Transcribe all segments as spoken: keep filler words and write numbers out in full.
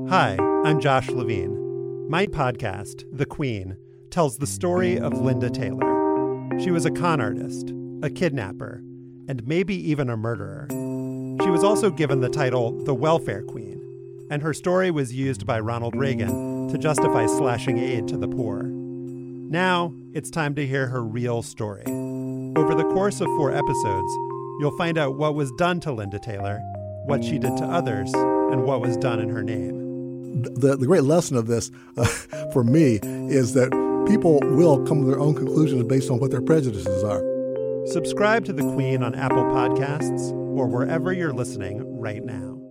Hi, I'm Josh Levine. My podcast, The Queen, tells the story of Linda Taylor. She was a con artist, a kidnapper, and maybe even a murderer. She was also given the title the Welfare Queen, and her story was used by Ronald Reagan to justify slashing aid to the poor. Now, it's time to hear her real story. Over the course of four episodes, you'll find out what was done to Linda Taylor, what she did to others, and what was done in her name. The, the great lesson of this, uh, for me, is that people will come to their own conclusions based on what their prejudices are. Subscribe to The Queen on Apple Podcasts or wherever you're listening right now.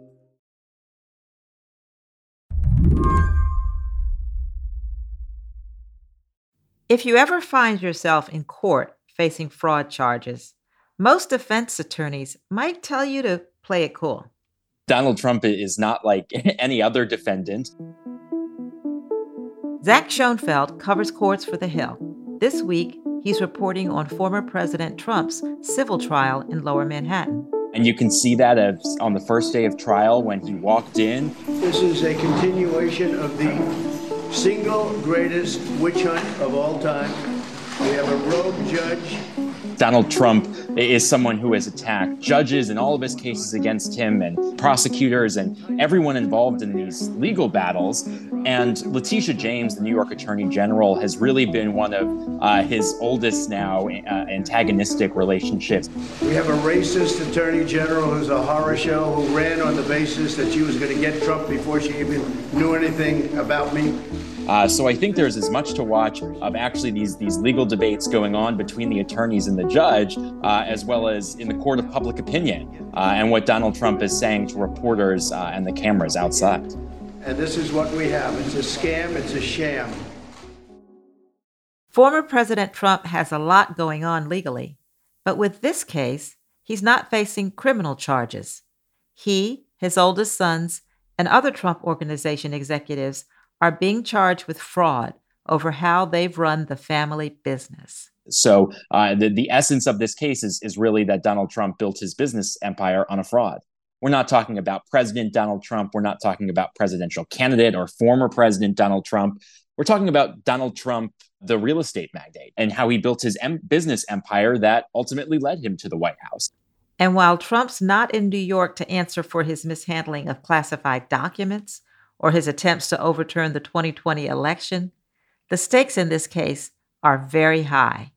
If you ever find yourself in court facing fraud charges, most defense attorneys might tell you to play it cool. Donald Trump is not like any other defendant. Zach Schoenfeld covers courts for The Hill. This week, he's reporting on former President Trump's civil trial in Lower Manhattan. And you can see that as on the first day of trial when he walked in. This is a continuation of the single greatest witch hunt of all time. We have a rogue judge. Donald Trump is someone who has attacked judges in all of his cases against him and prosecutors and everyone involved in these legal battles. And Letitia James, the New York Attorney General, has really been one of uh, his oldest now uh, antagonistic relationships. We have a racist Attorney General who's a horror show who ran on the basis that she was going to get Trump before she even knew anything about me. Uh, so I think there's as much to watch of actually these these legal debates going on between the attorneys and the judge, uh, as well as in the court of public opinion, uh, and what Donald Trump is saying to reporters uh, and the cameras outside. And this is what we have. It's a scam. It's a sham. Former President Trump has a lot going on legally, but with this case, he's not facing criminal charges. He, his oldest sons, and other Trump Organization executives are being charged with fraud over how they've run the family business. So uh, the, the essence of this case is, is really that Donald Trump built his business empire on a fraud. We're not talking about President Donald Trump. We're not talking about presidential candidate or former President Donald Trump. We're talking about Donald Trump, the real estate magnate, and how he built his em- business empire that ultimately led him to the White House. And while Trump's not in New York to answer for his mishandling of classified documents or his attempts to overturn the twenty twenty election, the stakes in this case are very high.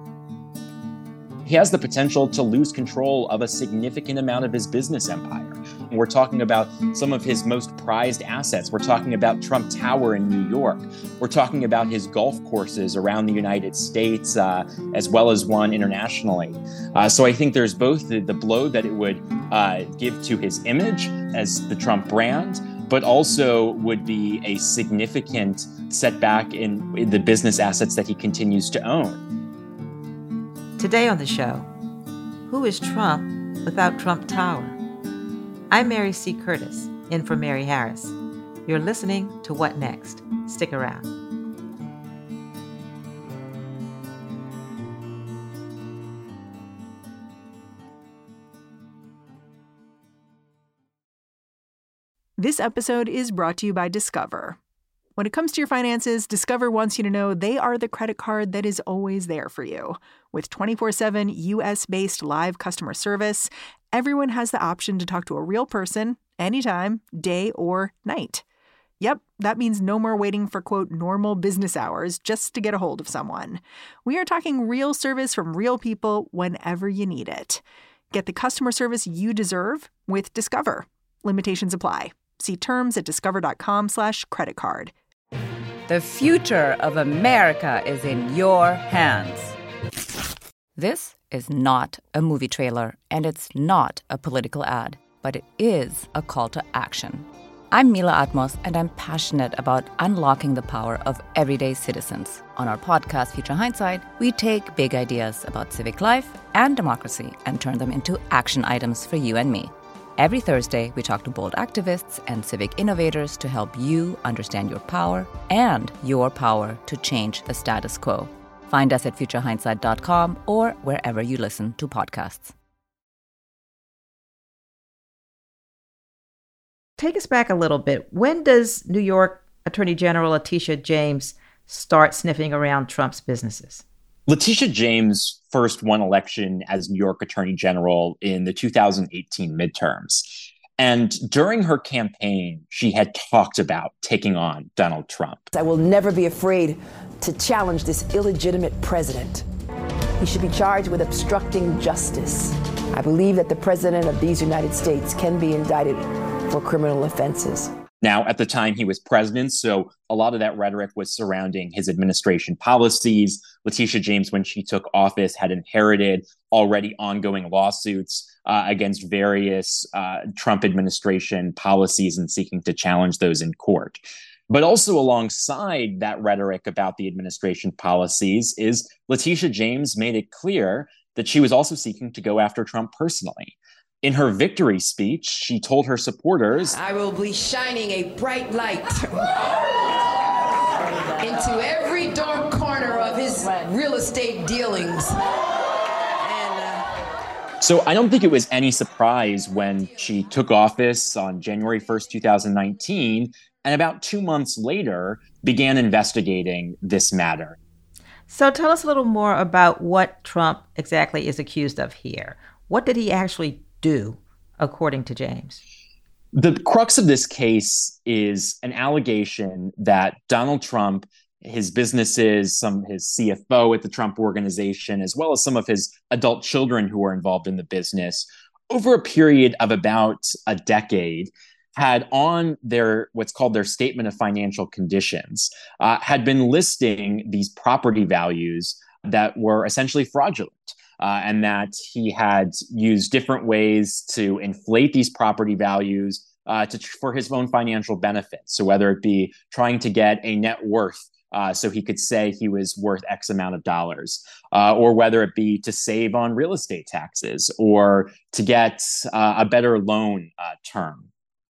He has the potential to lose control of a significant amount of his business empire. We're talking about some of his most prized assets. We're talking about Trump Tower in New York. We're talking about his golf courses around the United States, uh, as well as one internationally. Uh, so I think there's both the, the blow that it would uh, give to his image as the Trump brand, but also would be a significant setback in, in the business assets that he continues to own. Today on the show, who is Trump without Trump Tower? I'm Mary C. Curtis, in for Mary Harris. You're listening to What Next? Stick around. This episode is brought to you by Discover. When it comes to your finances, Discover wants you to know they are the credit card that is always there for you. With twenty-four seven U S-based live customer service, everyone has the option to talk to a real person anytime, day or night. Yep, that means no more waiting for, quote, normal business hours just to get a hold of someone. We are talking real service from real people whenever you need it. Get the customer service you deserve with Discover. Limitations apply. See terms at discover.com slash credit card. The future of America is in your hands. This is not a movie trailer, and it's not a political ad, but it is a call to action. I'm Mila Atmos, and I'm passionate about unlocking the power of everyday citizens. On our podcast, Future Hindsight, we take big ideas about civic life and democracy and turn them into action items for you and me. Every Thursday, we talk to bold activists and civic innovators to help you understand your power and your power to change the status quo. Find us at future hindsight dot com or wherever you listen to podcasts. take us back a little bit. When does New York Attorney General Letitia James start sniffing around Trump's businesses? Letitia James first won election as New York Attorney General in the two thousand eighteen midterms. And during her campaign, she had talked about taking on Donald Trump. I will never be afraid to challenge this illegitimate president. He should be charged with obstructing justice. I believe that the president of these United States can be indicted for criminal offenses. Now, at the time he was president, so a lot of that rhetoric was surrounding his administration policies. Letitia James, when she took office, had inherited already ongoing lawsuits uh, against various uh, Trump administration policies and seeking to challenge those in court. But also alongside that rhetoric about the administration policies is Letitia James made it clear that she was also seeking to go after Trump personally. In her victory speech, she told her supporters, I will be shining a bright light into every dark corner of his real estate dealings. And, uh... So I don't think it was any surprise when she took office on January first, two thousand nineteen, and about two months later began investigating this matter. So tell us a little more about what Trump exactly is accused of here. What did he actually do, according to James? The crux of this case is an allegation that Donald Trump, his businesses, some his C F O at the Trump Organization, as well as some of his adult children who were involved in the business, over a period of about a decade, had on their what's called their statement of financial conditions, uh, had been listing these property values that were essentially fraudulent. Uh, and that he had used different ways to inflate these property values uh, to, for his own financial benefit. So whether it be trying to get a net worth uh, so he could say he was worth X amount of dollars, uh, or whether it be to save on real estate taxes or to get uh, a better loan uh, term.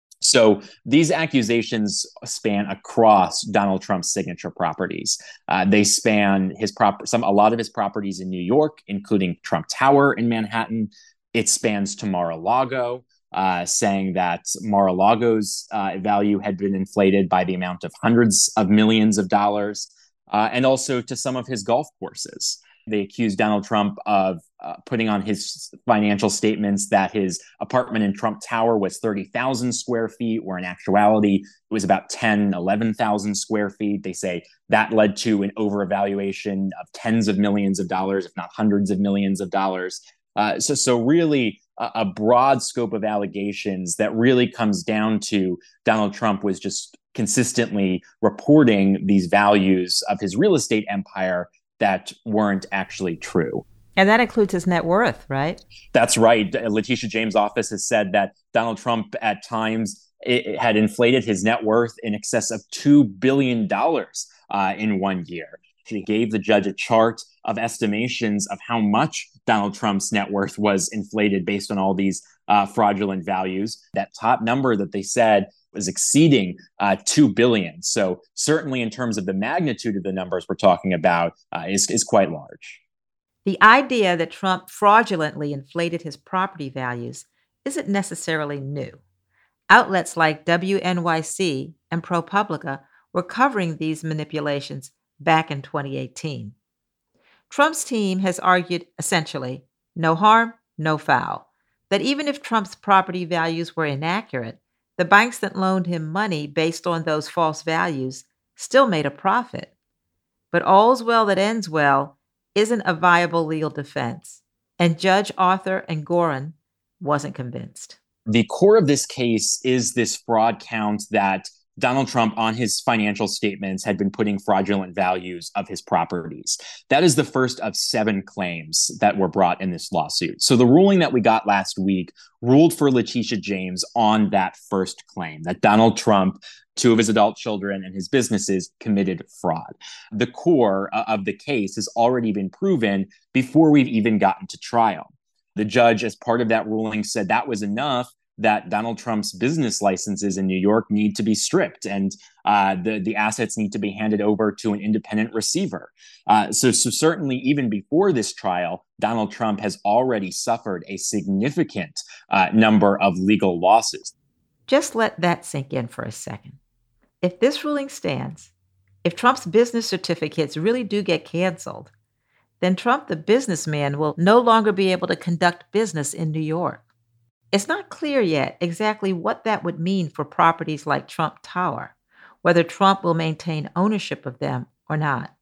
So these accusations span across Donald Trump's signature properties. Uh, they span his prop- some a lot of his properties in New York, including Trump Tower in Manhattan. It spans to Mar-a-Lago, uh, saying that Mar-a-Lago's uh, value had been inflated by the amount of hundreds of millions of dollars, uh, and also to some of his golf courses. They accused Donald Trump of uh, putting on his financial statements that his apartment in Trump Tower was thirty thousand square feet, where in actuality, it was about ten, eleven thousand square feet. They say that led to an overvaluation of tens of millions of dollars, if not hundreds of millions of dollars. Uh, so, so really a, a broad scope of allegations that really comes down to Donald Trump was just consistently reporting these values of his real estate empire that weren't actually true. And that includes his net worth, right? That's right. Letitia James' office has said that Donald Trump at times it had inflated his net worth in excess of two billion dollars uh, in one year. She gave the judge a chart of estimations of how much Donald Trump's net worth was inflated based on all these uh, fraudulent values. That top number that they said was exceeding uh, two billion dollars. So certainly in terms of the magnitude of the numbers we're talking about uh, is, is quite large. The idea that Trump fraudulently inflated his property values isn't necessarily new. Outlets like W N Y C and ProPublica were covering these manipulations back in twenty eighteen. Trump's team has argued essentially, no harm, no foul, that even if Trump's property values were inaccurate, the banks that loaned him money based on those false values still made a profit. But all's well that ends well isn't a viable legal defense, and Judge Arthur Engoron wasn't convinced. The core of this case is this fraud count that Donald Trump on his financial statements had been putting fraudulent values of his properties. That is the first of seven claims that were brought in this lawsuit. So the ruling that we got last week ruled for Letitia James on that first claim, that Donald Trump, two of his adult children, and his businesses committed fraud. The core of the case has already been proven before we've even gotten to trial. The judge, as part of that ruling, said that was enough, that Donald Trump's business licenses in New York need to be stripped and uh, the, the assets need to be handed over to an independent receiver. Uh, so, so certainly even before this trial, Donald Trump has already suffered a significant uh, number of legal losses. Just let that sink in for a second. If this ruling stands, if Trump's business certificates really do get canceled, then Trump, the businessman, will no longer be able to conduct business in New York. It's not clear yet exactly what that would mean for properties like Trump Tower, whether Trump will maintain ownership of them or not.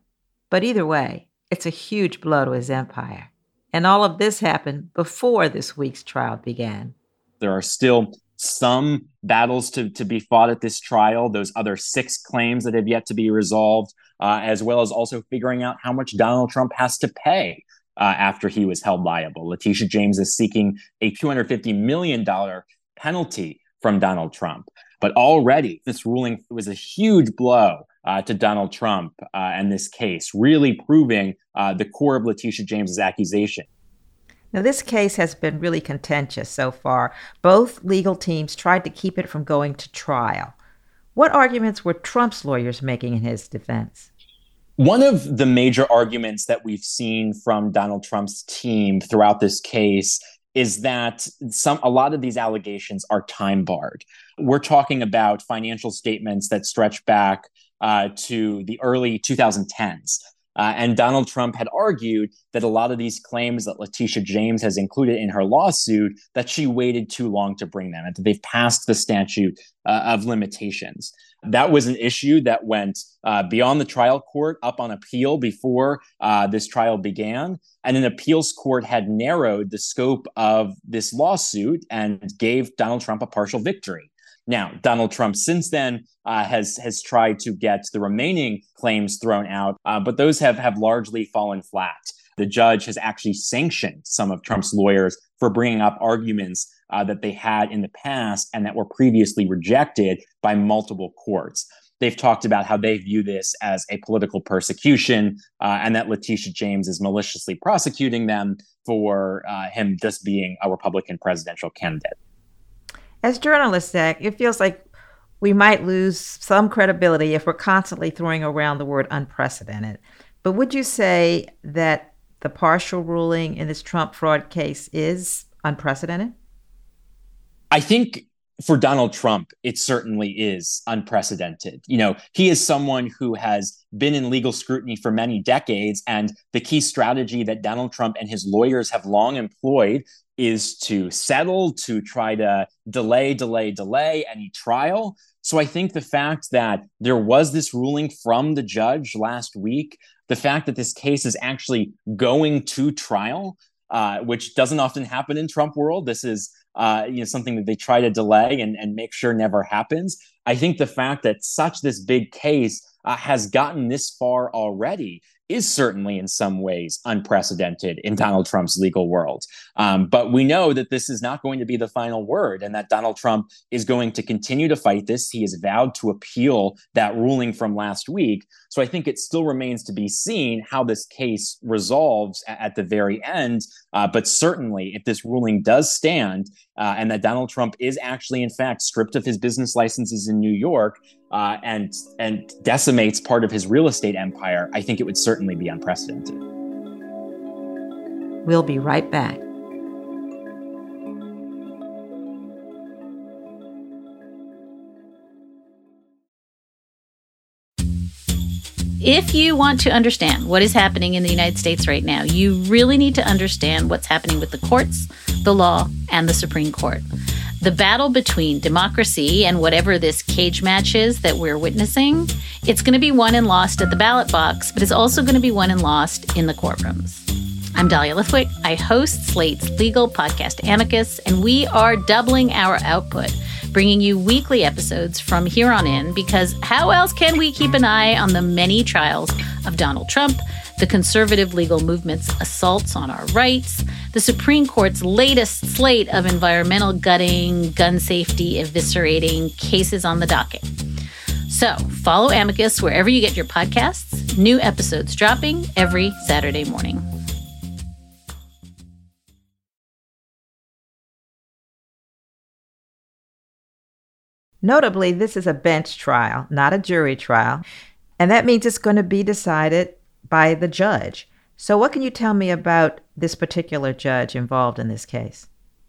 But either way, it's a huge blow to his empire. And all of this happened before this week's trial began. There are still some battles to, to be fought at this trial, those other six claims that have yet to be resolved, uh, as well as also figuring out how much Donald Trump has to pay uh, after he was held liable. Letitia James is seeking a two hundred fifty million dollars penalty from Donald Trump. But already, this ruling was a huge blow uh, to Donald Trump uh, and this case, really proving uh, the core of Letitia James's accusation. Now, this case has been really contentious so far. Both legal teams tried to keep it from going to trial. What arguments were Trump's lawyers making in his defense? One of the major arguments that we've seen from Donald Trump's team throughout this case is that some a lot of these allegations are time barred. We're talking about financial statements that stretch back uh, to the early twenty tens. Uh, and Donald Trump had argued that a lot of these claims that Letitia James has included in her lawsuit, that she waited too long to bring them, and that they've passed the statute uh, of limitations. That was an issue that went uh, beyond the trial court, up on appeal before uh, this trial began. And an appeals court had narrowed the scope of this lawsuit and gave Donald Trump a partial victory. Now, Donald Trump since then uh, has has tried to get the remaining claims thrown out, uh, but those have, have largely fallen flat. The judge has actually sanctioned some of Trump's lawyers for bringing up arguments uh, that they had in the past and that were previously rejected by multiple courts. They've talked about how they view this as a political persecution uh, and that Letitia James is maliciously prosecuting them for uh, him just being a Republican presidential candidate. As journalists, Zach, it feels like we might lose some credibility if we're constantly throwing around the word unprecedented. But would you say that the partial ruling in this Trump fraud case is unprecedented? I think for Donald Trump, it certainly is unprecedented. You know, he is someone who has been in legal scrutiny for many decades, and the key strategy that Donald Trump and his lawyers have long employed is to settle, to try to delay, delay, delay any trial. So I think the fact that there was this ruling from the judge last week, the fact that this case is actually going to trial, uh, which doesn't often happen in Trump world. This is uh, you know, something that they try to delay and, and make sure never happens. I think the fact that such this big case uh, has gotten this far already is certainly in some ways unprecedented in Donald Trump's legal world. Um, but we know that this is not going to be the final word and that Donald Trump is going to continue to fight this. He has vowed to appeal that ruling from last week. So I think it still remains to be seen how this case resolves at, at the very end. Uh, but certainly if this ruling does stand uh, and that Donald Trump is actually, in fact, stripped of his business licenses in New York, Uh, and and decimates part of his real estate empire, I think it would certainly be unprecedented. We'll be right back. If you want to understand what is happening in the United States right now, you really need to understand what's happening with the courts, the law, and the Supreme Court. The battle between democracy and whatever this cage match is that we're witnessing, it's going to be won and lost at the ballot box, but it's also going to be won and lost in the courtrooms. I'm Dahlia Lithwick. I host Slate's legal podcast Amicus, and we are doubling our output, bringing you weekly episodes from here on in, because how else can we keep an eye on the many trials of Donald Trump, the conservative legal movement's assaults on our rights, the Supreme Court's latest slate of environmental gutting, gun safety eviscerating cases on the docket. So follow Amicus wherever you get your podcasts. New episodes dropping every Saturday morning. Notably, this is a bench trial, not a jury trial, and that means it's going to be decided by the judge. So what can you tell me about this particular judge involved in this case?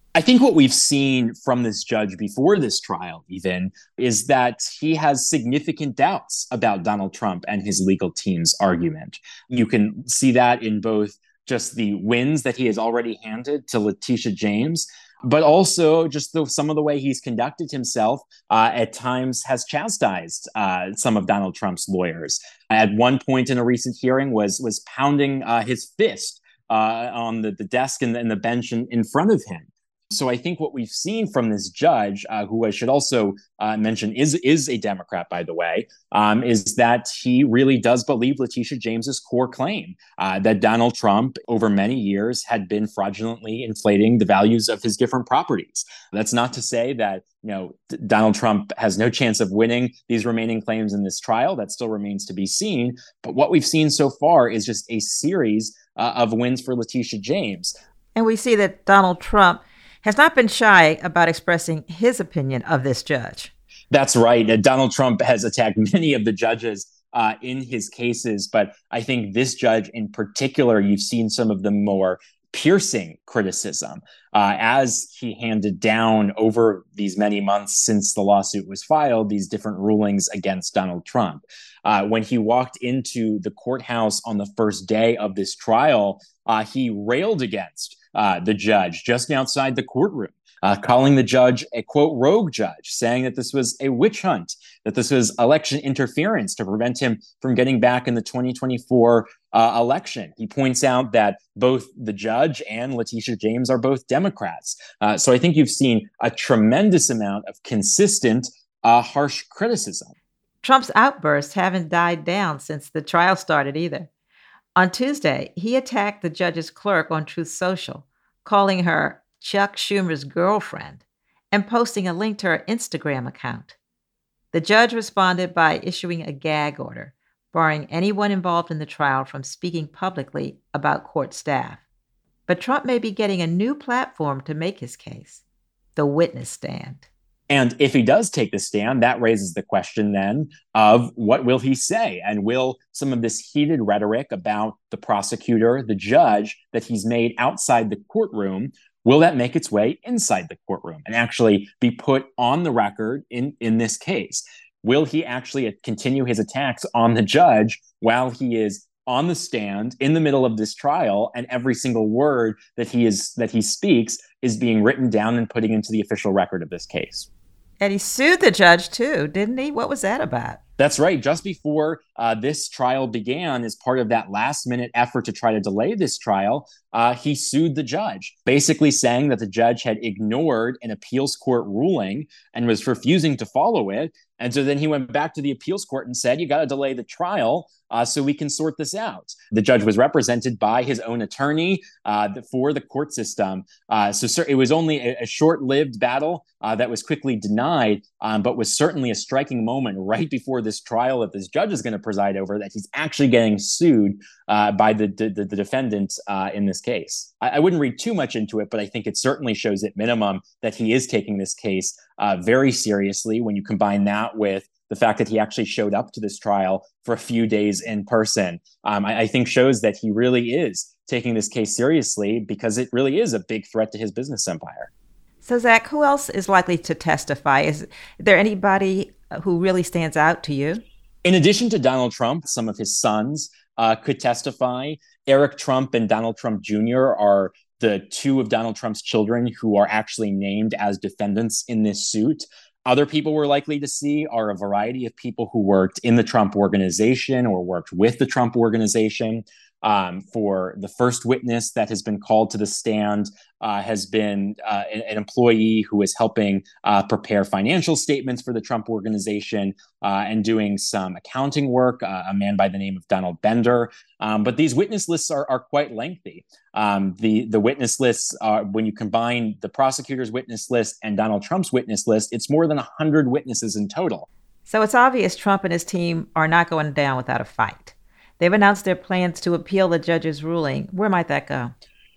I think what we've seen from this judge before this trial even is that he has significant doubts about Donald Trump and his legal team's argument. You can see that in both just the wins that he has already handed to Letitia James, but also just the, some of the way he's conducted himself uh, at times has chastised uh, some of Donald Trump's lawyers. At one point in a recent hearing was, was pounding uh, his fist uh, on the, the desk and the, and the bench in, in front of him. So I think what we've seen from this judge, uh, who I should also uh, mention is is a Democrat, by the way, um, is that he really does believe Letitia James's core claim uh, that Donald Trump over many years had been fraudulently inflating the values of his different properties. That's not to say that, you know, Donald Trump has no chance of winning these remaining claims in this trial. That still remains to be seen. But what we've seen so far is just a series uh, of wins for Letitia James. And we see that Donald Trump has not been shy about expressing his opinion of this judge. That's right. Uh, Donald Trump has attacked many of the judges uh, in his cases, but I think this judge in particular, you've seen some of the more piercing criticism uh, as he handed down over these many months since the lawsuit was filed, these different rulings against Donald Trump. Uh, when he walked into the courthouse on the first day of this trial, uh, he railed against Uh, the judge just outside the courtroom, uh, calling the judge a, quote, rogue judge, saying that this was a witch hunt, that this was election interference to prevent him from getting back in the twenty twenty-four uh, election. He points out that both the judge and Letitia James are both Democrats. Uh, so I think you've seen a tremendous amount of consistent, uh, harsh criticism. Trump's outbursts haven't died down since the trial started either. On Tuesday, he attacked the judge's clerk on Truth Social, calling her Chuck Schumer's girlfriend and posting a link to her Instagram account. The judge responded by issuing a gag order, barring anyone involved in the trial from speaking publicly about court staff. But Trump may be getting a new platform to make his case, the witness stand. And if he does take the stand, that raises the question then of what will he say? And will some of this heated rhetoric about the prosecutor, the judge, that he's made outside the courtroom, will that make its way inside the courtroom and actually be put on the record in, in this case? Will he actually continue his attacks on the judge while he is on the stand in the middle of this trial, and every single word that he is that he speaks is being written down and putting into the official record of this case? And he sued the judge, too, didn't he? What was that about? That's right. Just before uh, this trial began, as part of that last-minute effort to try to delay this trial, uh, he sued the judge, basically saying that the judge had ignored an appeals court ruling and was refusing to follow it. And so then he went back to the appeals court and said, you got to delay the trial uh, so we can sort this out. The judge was represented by his own attorney uh, for the court system. Uh, so sir, it was only a, a short-lived battle uh, that was quickly denied, um, but was certainly a striking moment right before this trial that this judge is going to preside over, that he's actually getting sued uh, by the, the, the defendant uh, in this case. I, I wouldn't read too much into it, but I think it certainly shows at minimum that he is taking this case uh, very seriously when you combine that with the fact that he actually showed up to this trial for a few days in person. Um, I, I think shows that he really is taking this case seriously, because it really is a big threat to his business empire. So, Zach, who else is likely to testify? Is there anybody who really stands out to you? In addition to Donald Trump, some of his sons uh, could testify. Eric Trump and Donald Trump Junior are the two of Donald Trump's children who are actually named as defendants in this suit. Other people we're likely to see are a variety of people who worked in the Trump organization or worked with the Trump organization. Um, for the first witness that has been called to the stand uh, has been uh, an, an employee who is helping uh, prepare financial statements for the Trump organization uh, and doing some accounting work, uh, a man by the name of Donald Bender. Um, but these witness lists are, are quite lengthy. Um, the, the witness lists, uh, when you combine the prosecutor's witness list and Donald Trump's witness list, it's more than one hundred witnesses in total. So it's obvious Trump and his team are not going down without a fight. They've announced their plans to appeal the judge's ruling. Where might that go?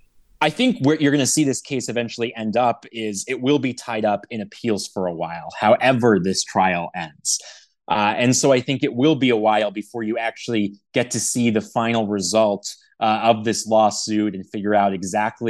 I think where you're going to see this case eventually end up is it will be tied up in appeals for a while, however this trial ends. Uh, and so I think it will be a while before you actually get to see the final result uh, of this lawsuit and figure out exactly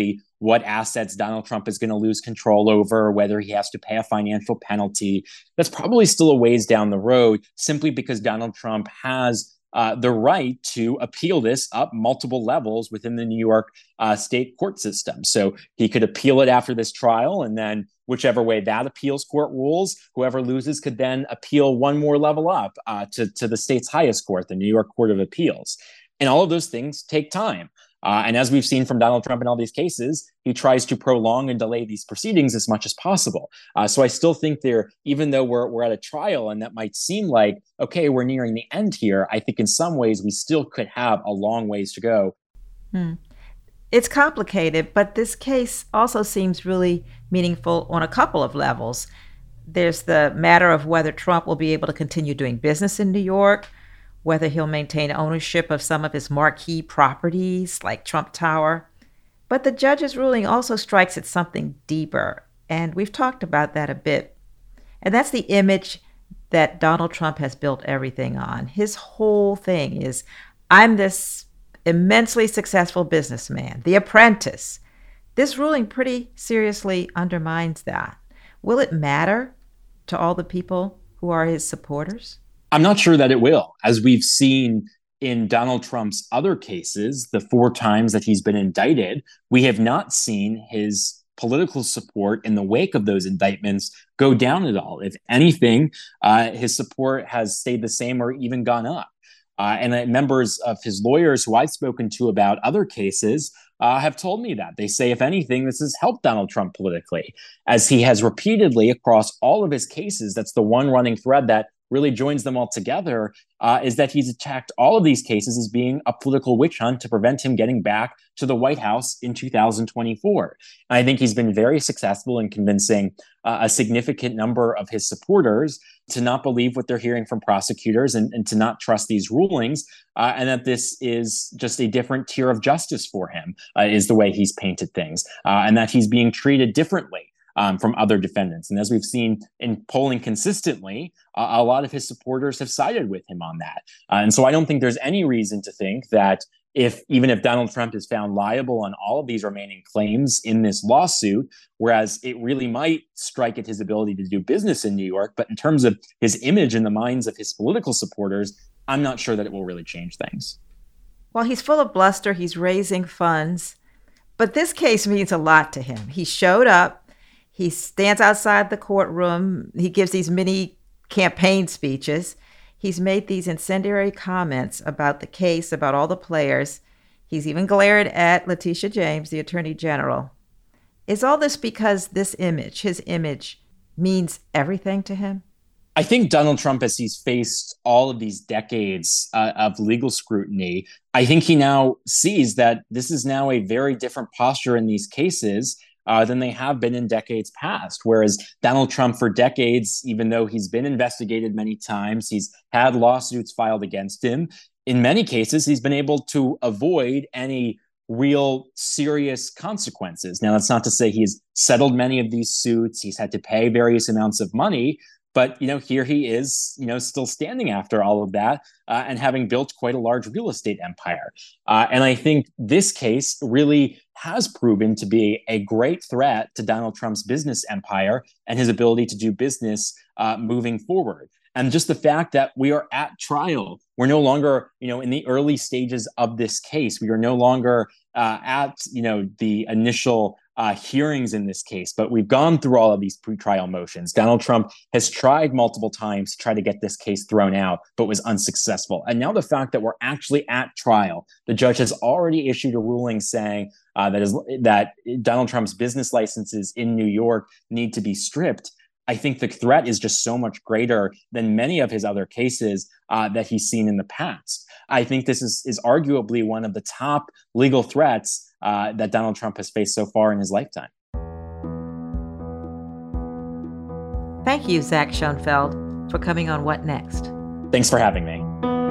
what assets Donald Trump is going to lose control over, whether he has to pay a financial penalty. That's probably still a ways down the road, simply because Donald Trump has Uh, the right to appeal this up multiple levels within the New York uh, state court system. So he could appeal it after this trial, and then whichever way that appeals court rules, whoever loses could then appeal one more level up uh, to, to the state's highest court, the New York Court of Appeals. And all of those things take time. Uh, and as we've seen from Donald Trump in all these cases, he tries to prolong and delay these proceedings as much as possible. Uh, so I still think there, even though we're we're at a trial and that might seem like, okay, we're nearing the end here, I think in some ways we still could have a long ways to go. Hmm. It's complicated, but this case also seems really meaningful on a couple of levels. There's the matter of whether Trump will be able to continue doing business in New York, whether he'll maintain ownership of some of his marquee properties like Trump Tower. But the judge's ruling also strikes at something deeper, and we've talked about that a bit. And that's the image that Donald Trump has built everything on. His whole thing is, I'm this immensely successful businessman, the apprentice. This ruling pretty seriously undermines that. Will it matter to all the people who are his supporters? I'm not sure that it will. As we've seen in Donald Trump's other cases, the four times that he's been indicted, we have not seen his political support in the wake of those indictments go down at all. If anything, uh, his support has stayed the same or even gone up. Uh, and uh, members of his lawyers who I've spoken to about other cases uh, have told me that. They say, if anything, this has helped Donald Trump politically, as he has repeatedly across all of his cases, that's the one running thread that really joins them all together, uh, is that he's attacked all of these cases as being a political witch hunt to prevent him getting back to the White House in two thousand twenty-four. And I think he's been very successful in convincing uh, a significant number of his supporters to not believe what they're hearing from prosecutors and, and to not trust these rulings, uh, and that this is just a different tier of justice for him, uh, is the way he's painted things, uh, and that he's being treated differently Um, from other defendants. And as we've seen in polling consistently, uh, a lot of his supporters have sided with him on that. Uh, and so I don't think there's any reason to think that if even if Donald Trump is found liable on all of these remaining claims in this lawsuit, whereas it really might strike at his ability to do business in New York, but in terms of his image in the minds of his political supporters, I'm not sure that it will really change things. Well, he's full of bluster. He's raising funds. But this case means a lot to him. He showed up. He stands outside the courtroom. He gives these mini campaign speeches. He's made these incendiary comments about the case, about all the players. He's even glared at Letitia James, the Attorney General. Is all this because this image, his image, means everything to him? I think Donald Trump, as he's faced all of these decades uh, of legal scrutiny, I think he now sees that this is now a very different posture in these cases Uh, than they have been in decades past. Whereas Donald Trump, for decades, even though he's been investigated many times, he's had lawsuits filed against him, in many cases, he's been able to avoid any real serious consequences. Now, that's not to say he's settled many of these suits. He's had to pay various amounts of money. But, you know, here he is, you know, still standing after all of that uh, and having built quite a large real estate empire. Uh, and I think this case really has proven to be a great threat to Donald Trump's business empire and his ability to do business uh, moving forward. And just the fact that we are at trial, we're no longer, you know, in the early stages of this case. We are no longer uh, at, you know, the initial uh, hearings in this case, but we've gone through all of these pretrial motions. Donald Trump has tried multiple times to try to get this case thrown out, but was unsuccessful. And now the fact that we're actually at trial, the judge has already issued a ruling saying uh, that is that Donald Trump's business licenses in New York need to be stripped. I think the threat is just so much greater than many of his other cases uh, that he's seen in the past. I think this is, is arguably one of the top legal threats uh, that Donald Trump has faced so far in his lifetime. Thank you, Zach Schoenfeld, for coming on What Next? Thanks for having me.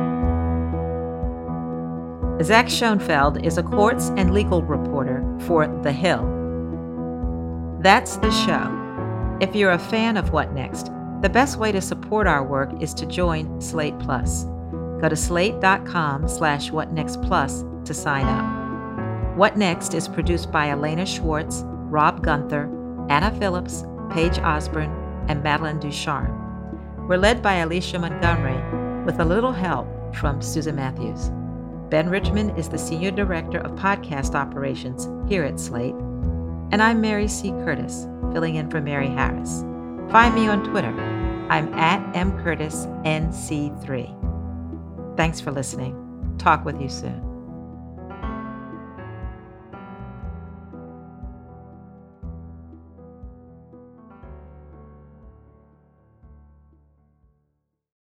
Zach Schoenfeld is a courts and legal reporter for The Hill. That's the show. If you're a fan of What Next, the best way to support our work is to join Slate Plus. Go to slate.com slash whatnextplus to sign up. What Next is produced by Elena Schwartz, Rob Gunther, Anna Phillips, Paige Osborne, and Madeline Ducharme. We're led by Alicia Montgomery with a little help from Susan Matthews. Ben Richmond is the Senior Director of Podcast Operations here at Slate. And I'm Mary C. Curtis, filling in for Mary Harris. Find me on Twitter. I'm at M Curtis N C three. Thanks for listening. Talk with you soon.